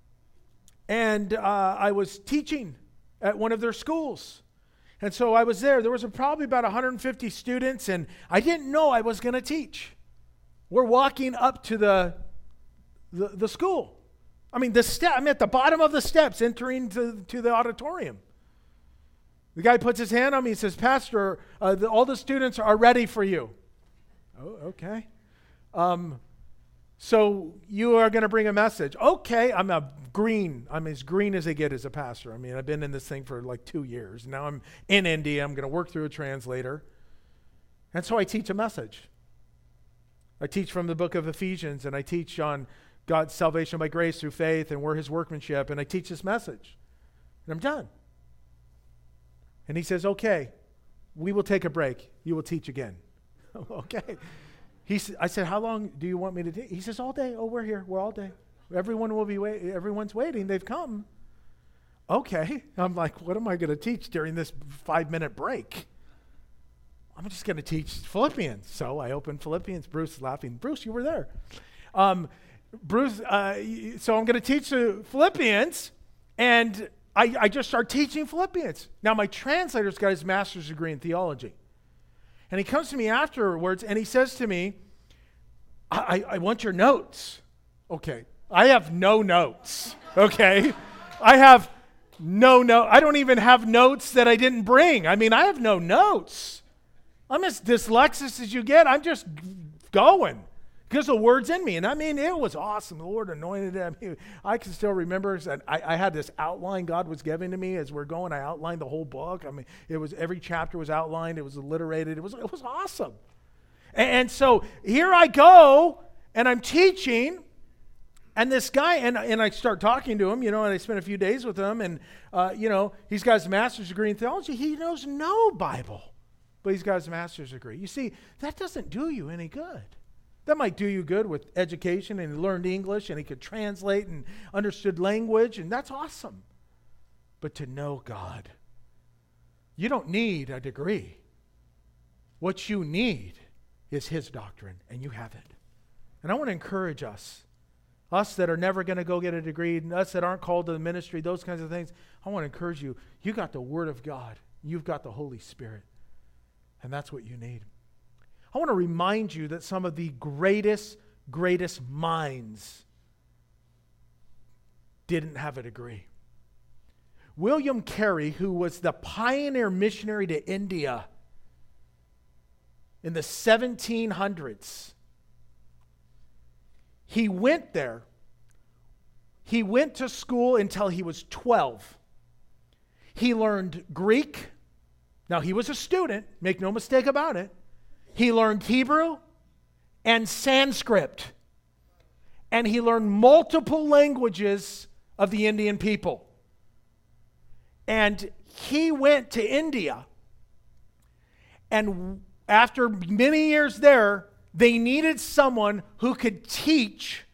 And uh, I was teaching at one of their schools. And so I was there. There was a, probably about one hundred fifty students, and I didn't know I was going to teach. We're walking up to the, the, the school. I mean, the step, I'm at the bottom of the steps entering to, to the auditorium. The guy puts his hand on me and says, Pastor, uh, the, all the students are ready for you. Oh, okay. Um, so you are going to bring a message. Okay, I'm a green. I'm as green as they get as a pastor. I mean, I've been in this thing for like two years. Now I'm in India. I'm going to work through a translator. And so I teach a message. I teach from the book of Ephesians, and I teach on God's salvation by grace through faith, and we're his workmanship, and I teach this message. And I'm done. And he says, okay, we will take a break. You will teach again. Okay. He s- I said, how long do you want me to do? He says, all day. Oh, we're here. We're all day. Everyone will be wait. Everyone's waiting. They've come. Okay. I'm like, what am I going to teach during this five-minute break? I'm just going to teach Philippians. So I opened Philippians. Bruce is laughing. Bruce, you were there. Um, Bruce, uh, so I'm going to teach the Philippians, and I, I just start teaching Philippians. Now, my translator's got his master's degree in theology. And he comes to me afterwards, and he says to me, I, I, I want your notes. Okay. I have no notes. Okay. I have no note. I don't even have notes that I didn't bring. I mean, I have no notes. I'm as dyslexic as you get. I'm just going because the word's in me. And I mean, it was awesome. The Lord anointed it. I mean, I can still remember that I, I had this outline God was giving to me as we're going. I outlined the whole book. I mean, it was every chapter was outlined. It was alliterated. It was it was awesome. And, and so here I go, and I'm teaching. And this guy, and, and I start talking to him, you know, and I spent a few days with him, and, uh, you know, he's got his master's degree in theology. He knows no Bible, but he's got his master's degree. You see, that doesn't do you any good. That might do you good with education, and he learned English, and he could translate and understood language, and that's awesome. But to know God, you don't need a degree. What you need is his doctrine, and you have it. And I want to encourage us. Us that are never going to go get a degree, and us that aren't called to the ministry, those kinds of things, I want to encourage you. You got the Word of God. You've got the Holy Spirit. And that's what you need. I want to remind you that some of the greatest, greatest minds didn't have a degree. William Carey, who was the pioneer missionary to India in the seventeen hundreds, he went there. He went to school until he was twelve. He learned Greek. Now, he was a student, make no mistake about it. He learned Hebrew and Sanskrit. And he learned multiple languages of the Indian people. And he went to India. And after many years there, they needed someone who could teach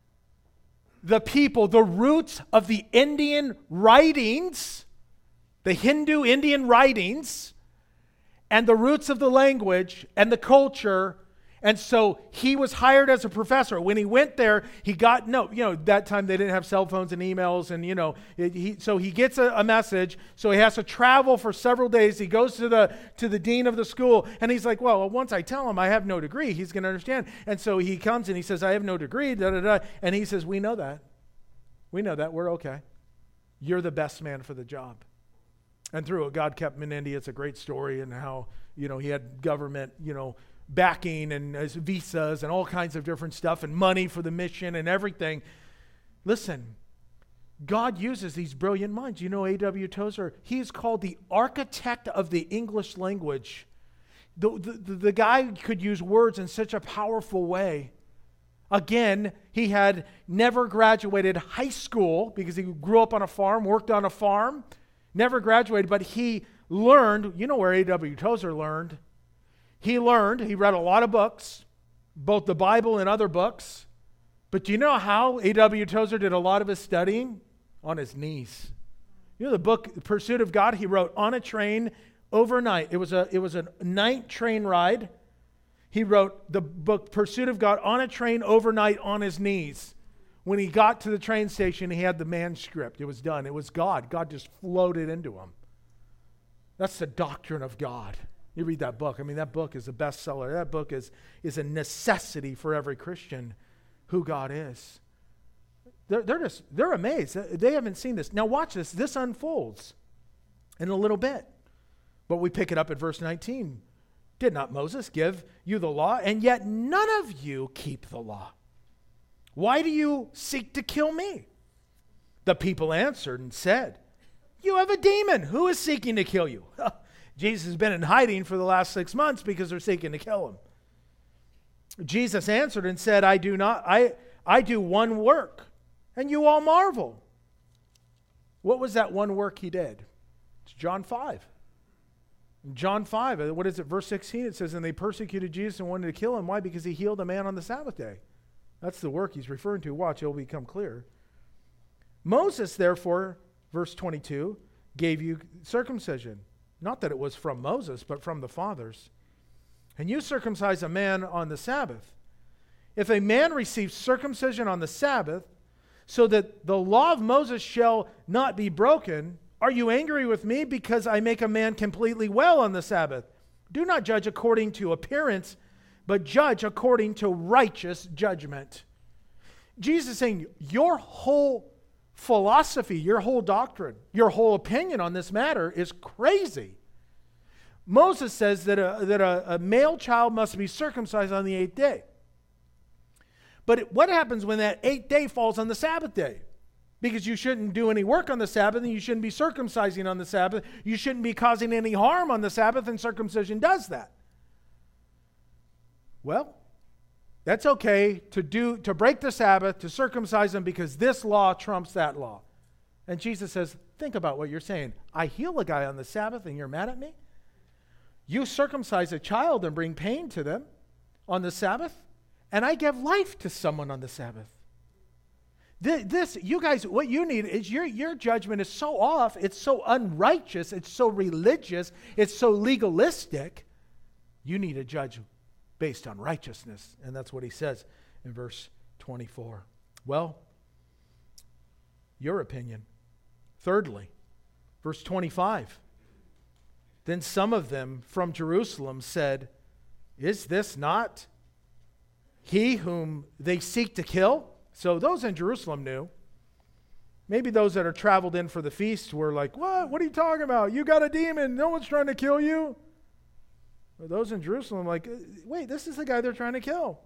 the people the roots of the Indian writings, the Hindu Indian writings, and the roots of the language and the culture. And so he was hired as a professor. When he went there, he got, no, you know, that time they didn't have cell phones and emails, and, you know, it, he, so he gets a, a message. So he has to travel for several days. He goes to the to the dean of the school, and he's like, well, once I tell him I have no degree, he's going to understand. And so he comes and he says, I have no degree, da da da. And he says, we know that. We know that. We're okay. You're the best man for the job. And through it, God kept him in India. It's a great story, and how, you know, he had government, you know, backing and uh, visas and all kinds of different stuff and money for the mission and everything. Listen, God uses these brilliant minds. You know A W Tozer, he is called the architect of the English language. The, the, the guy could use words in such a powerful way. Again, he had never graduated high school because he grew up on a farm, worked on a farm, never graduated, but he learned, you know where A W Tozer learned? He learned, he read a lot of books, both the Bible and other books. But do you know how A W Tozer did a lot of his studying? On his knees. You know the book, Pursuit of God, he wrote on a train overnight. It was a, it was a night train ride. He wrote the book, Pursuit of God, on a train overnight on his knees. When he got to the train station, he had the manuscript. It was done. It was God. God just floated into him. That's the doctrine of God. You read that book. I mean, that book is a bestseller. That book is, is a necessity for every Christian, who God is. They're, they're just, they're amazed. They haven't seen this. Now watch this. This unfolds in a little bit. But we pick it up at verse nineteen. Did not Moses give you the law? And yet none of you keep the law. Why do you seek to kill me? The people answered and said, you have a demon. Who is seeking to kill you? Jesus has been in hiding for the last six months because they're seeking to kill him. Jesus answered and said, I do not, I, I do one work, and you all marvel. What was that one work he did? It's John five. John five, uh, what is it, verse sixteen, it says, and they persecuted Jesus and wanted to kill him. Why? Because he healed a man on the Sabbath day. That's the work he's referring to. Watch, it'll become clear. Moses, therefore, verse twenty-two, gave you circumcision. Not that it was from Moses, but from the fathers. And you circumcise a man on the Sabbath. If a man receives circumcision on the Sabbath, so that the law of Moses shall not be broken, are you angry with me because I make a man completely well on the Sabbath? Do not judge according to appearance, but judge according to righteous judgment. Jesus is saying your whole philosophy, your whole doctrine, your whole opinion on this matter is crazy. Moses says that a, that a, a male child must be circumcised on the eighth day. But it, what happens when that eighth day falls on the Sabbath day? Because you shouldn't do any work on the Sabbath, and you shouldn't be circumcising on the Sabbath. You shouldn't be causing any harm on the Sabbath, and circumcision does that. Well, that's okay to do to break the Sabbath, to circumcise them, because this law trumps that law. And Jesus says, think about what you're saying. I heal a guy on the Sabbath, and you're mad at me? You circumcise a child and bring pain to them on the Sabbath, and I give life to someone on the Sabbath. This, you guys, what you need is your, your judgment is so off, it's so unrighteous, it's so religious, it's so legalistic. You need a judge based on righteousness. And that's what he says in verse twenty-four. Well, your opinion. Thirdly, verse twenty-five. Then some of them from Jerusalem said, is this not he whom they seek to kill? So those in Jerusalem knew. Maybe those that are traveled in for the feast were like, what? What are you talking about? You got a demon. No one's trying to kill you. But those in Jerusalem are like, wait, this is the guy they're trying to kill.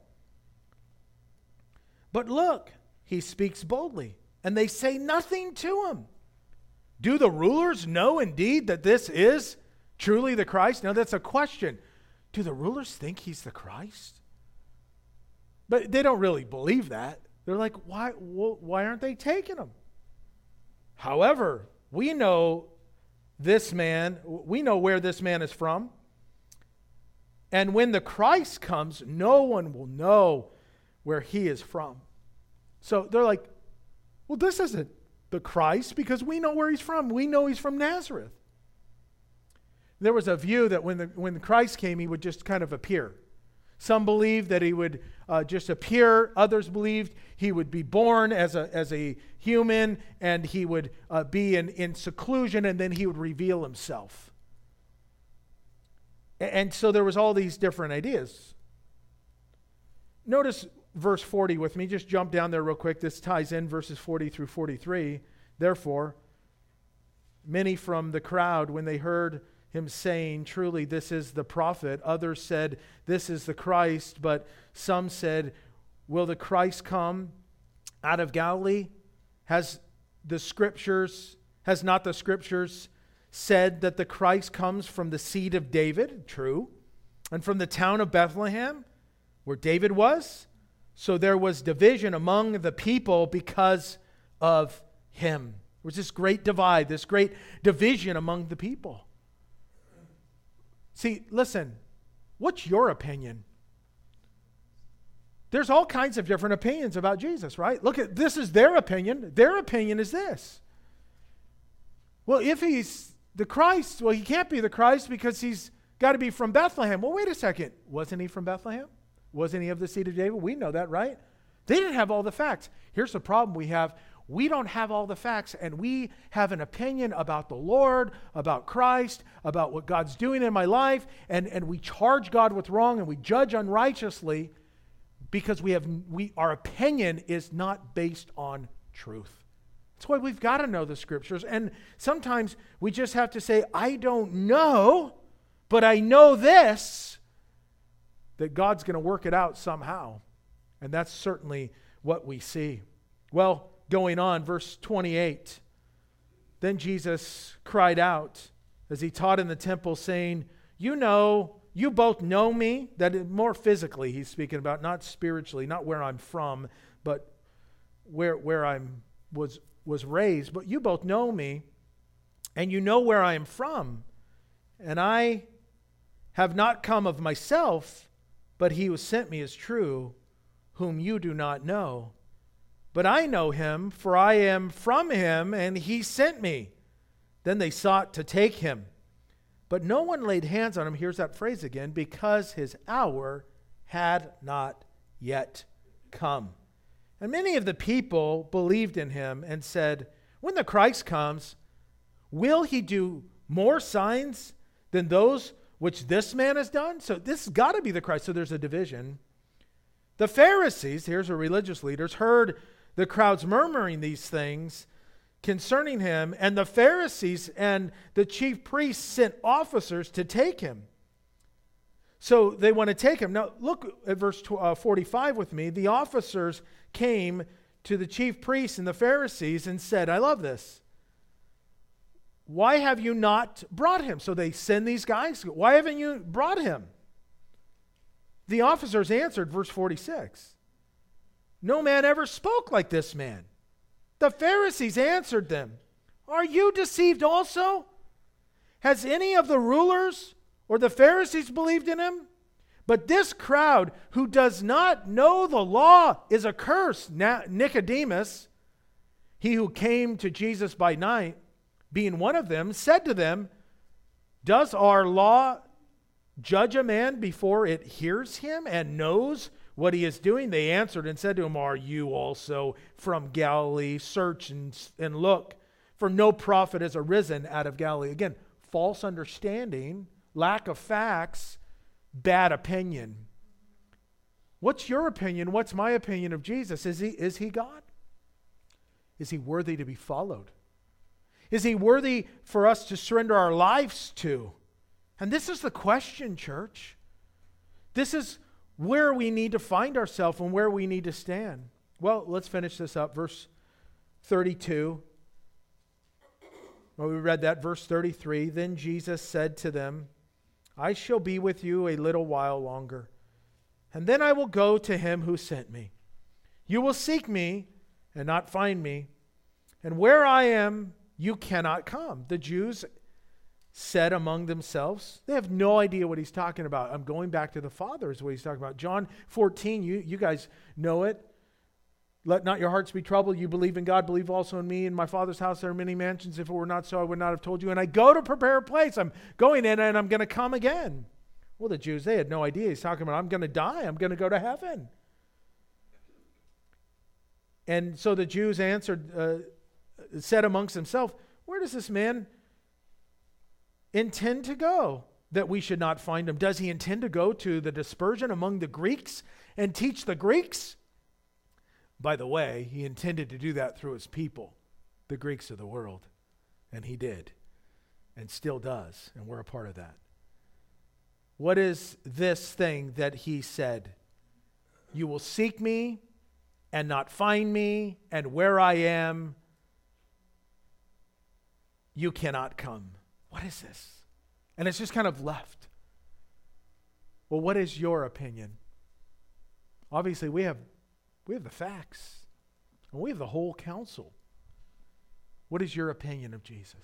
But look, he speaks boldly, and they say nothing to him. Do the rulers know indeed that this is truly the Christ? Now that's a question. Do the rulers think he's the Christ? But they don't really believe that. They're like, why, why aren't they taking him? However, we know this man, we know where this man is from. And when the Christ comes, no one will know where he is from. So they're like, well, this isn't the Christ because we know where he's from. We know he's from Nazareth. There was a view that when the, when Christ came, he would just kind of appear. Some believed that he would uh, just appear. Others believed he would be born as a, as a human, and he would uh, be in, in seclusion, and then he would reveal himself. And, and so there was all these different ideas. Notice verse forty with me. Just jump down there real quick. This ties in verses forty through forty-three. Therefore, many from the crowd, when they heard him saying, truly, this is the prophet. Others said, this is the Christ. But some said, will the Christ come out of Galilee? Has the scriptures, has not the scriptures said that the Christ comes from the seed of David? True. And from the town of Bethlehem, where David was? So there was division among the people because of him. There was this great divide, this great division among the people. See, listen, what's your opinion? There's all kinds of different opinions about Jesus, right? Look at, this is their opinion. Their opinion is this. Well, if he's the Christ, well, he can't be the Christ because he's got to be from Bethlehem. Well, wait a second. Wasn't he from Bethlehem? Wasn't he of the seed of David? We know that, right? They didn't have all the facts. Here's the problem we have. We don't have all the facts, and we have an opinion about the Lord, about Christ, about what God's doing in my life, and, and we charge God with wrong, and we judge unrighteously because we have we our opinion is not based on truth. That's why we've got to know the scriptures, and sometimes we just have to say, I don't know, but I know this, that God's going to work it out somehow, and that's certainly what we see. Well, going on, verse twenty-eight. Then Jesus cried out as he taught in the temple, saying, you know, you both know me. That is more physically he's speaking about, not spiritually, not where I'm from, but where where I'm was was raised. But you both know me, and you know where I am from. And I have not come of myself, but he who sent me is true, whom you do not know. But I know him, for I am from him, and he sent me. Then they sought to take him. But no one laid hands on him, here's that phrase again, because his hour had not yet come. And many of the people believed in him and said, when the Christ comes, will he do more signs than those which this man has done? So this has got to be the Christ. So there's a division. The Pharisees, here's the religious leaders, heard the crowds murmuring these things concerning him, and the Pharisees and the chief priests sent officers to take him. So they want to take him. Now look at verse forty-five with me. The officers came to the chief priests and the Pharisees and said, I love this. Why have you not brought him? So they send these guys. Why haven't you brought him? The officers answered, verse forty-six. No man ever spoke like this man. The Pharisees answered them, are you deceived also? Has any of the rulers or the Pharisees believed in him? But this crowd who does not know the law is accursed. Now, Nicodemus, he who came to Jesus by night, being one of them, said to them, does our law judge a man before it hears him and knows what he is doing? They answered and said to him, are you also from Galilee? Search and, and look, for no prophet has arisen out of Galilee. Again, false understanding, lack of facts, bad opinion. What's your opinion? What's my opinion of Jesus? Is he, is he God? Is he worthy to be followed? Is he worthy for us to surrender our lives to? And this is the question, church. This is where we need to find ourselves and where we need to stand. Well, let's finish this up. Verse thirty-two. Well, we read that. Verse thirty-three. Then Jesus said to them, I shall be with you a little while longer, and then I will go to him who sent me. You will seek me and not find me, and where I am, you cannot come. The Jews said among themselves, they have no idea what he's talking about. I'm going back to the Father is what he's talking about. John fourteen, you, you guys know it. Let not your hearts be troubled. You believe in God, believe also in me. In my Father's house there are many mansions. If it were not so, I would not have told you. And I go to prepare a place. I'm going in and I'm going to come again. Well, the Jews, they had no idea. He's talking about, I'm going to die. I'm going to go to heaven. And so the Jews answered, uh, said amongst themselves, where does this man intend to go that we should not find him? Does he intend to go to the dispersion among the Greeks and teach the Greeks? By the way, he intended to do that through his people, the Greeks of the world. And he did, and still does, and we're a part of that. What is this thing that he said? You will seek me and not find me, and where I am, you cannot come. What is this? And it's just kind of left. Well, what is your opinion? Obviously, we have we have the facts. And we have the whole counsel. What is your opinion of Jesus?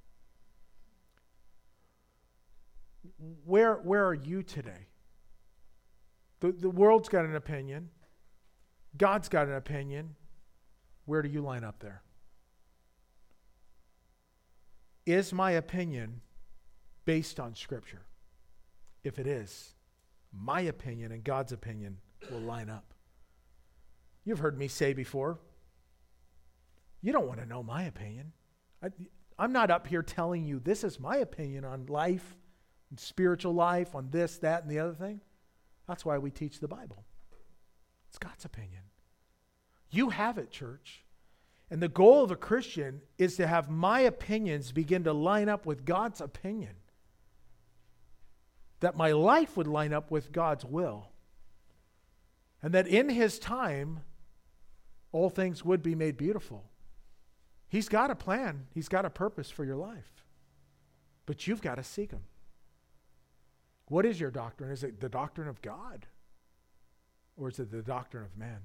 Where, where are you today? The, the world's got an opinion. God's got an opinion. Where do you line up there? Is my opinion based on Scripture? If it is, my opinion and God's opinion will line up. You've heard me say before, you don't want to know my opinion. I, I'm not up here telling you this is my opinion on life, and spiritual life, on this, that, and the other thing. That's why we teach the Bible. It's God's opinion. You have it, church. And the goal of a Christian is to have my opinions begin to line up with God's opinion. That my life would line up with God's will. And that in His time, all things would be made beautiful. He's got a plan. He's got a purpose for your life. But you've got to seek Him. What is your doctrine? Is it the doctrine of God? Or is it the doctrine of man?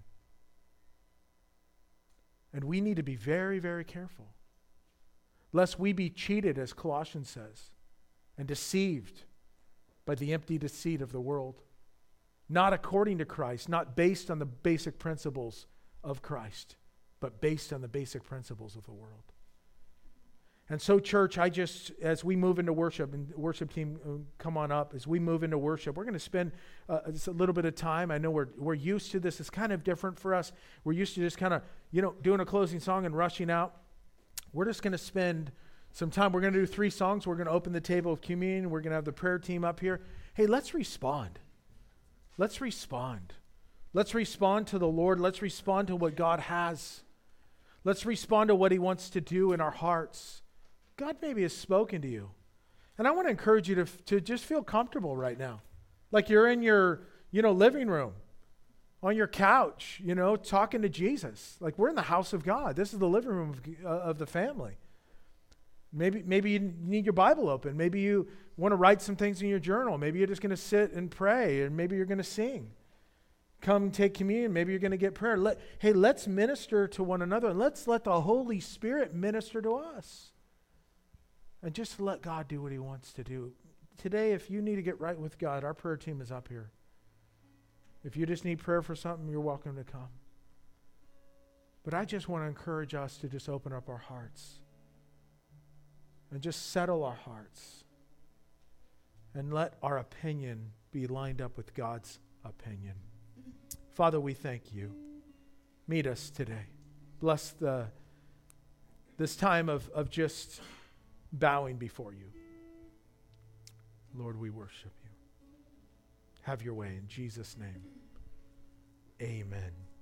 And we need to be very, very careful, lest we be cheated, as Colossians says. and deceived by the empty deceit of the world. Not according to Christ, not based on the basic principles of Christ, but based on the basic principles of the world. And so, church, I just, as we move into worship, and the worship team, uh, come on up, as we move into worship, we're going to spend uh, just a little bit of time. I know we're we're used to this. It's kind of different for us. We're used to just kind of, you know, doing a closing song and rushing out. We're just going to spend some time. We're going to do three songs. We're going to open the table of communion. We're going to have the prayer team up here. Hey, let's respond. Let's respond. Let's respond to the Lord. Let's respond to what God has. Let's respond to what he wants to do in our hearts. God maybe has spoken to you. And I want to encourage you to, to just feel comfortable right now. Like you're in your, you know, living room, on your couch, you know, talking to Jesus. Like we're in the house of God. This is the living room of, uh, of the family. Maybe, maybe you need your Bible open. Maybe you want to write some things in your journal. Maybe you're just going to sit and pray, and maybe you're going to sing. Come take communion. Maybe you're going to get prayer. Let, hey, let's minister to one another, and let's let the Holy Spirit minister to us. And just let God do what he wants to do. Today, if you need to get right with God, our prayer team is up here. If you just need prayer for something, you're welcome to come. But I just want to encourage us to just open up our hearts and just settle our hearts and let our opinion be lined up with God's opinion. Father, we thank you. Meet us today. Bless the this time of, of just bowing before you. Lord, we worship you. Have your way in Jesus' name. Amen.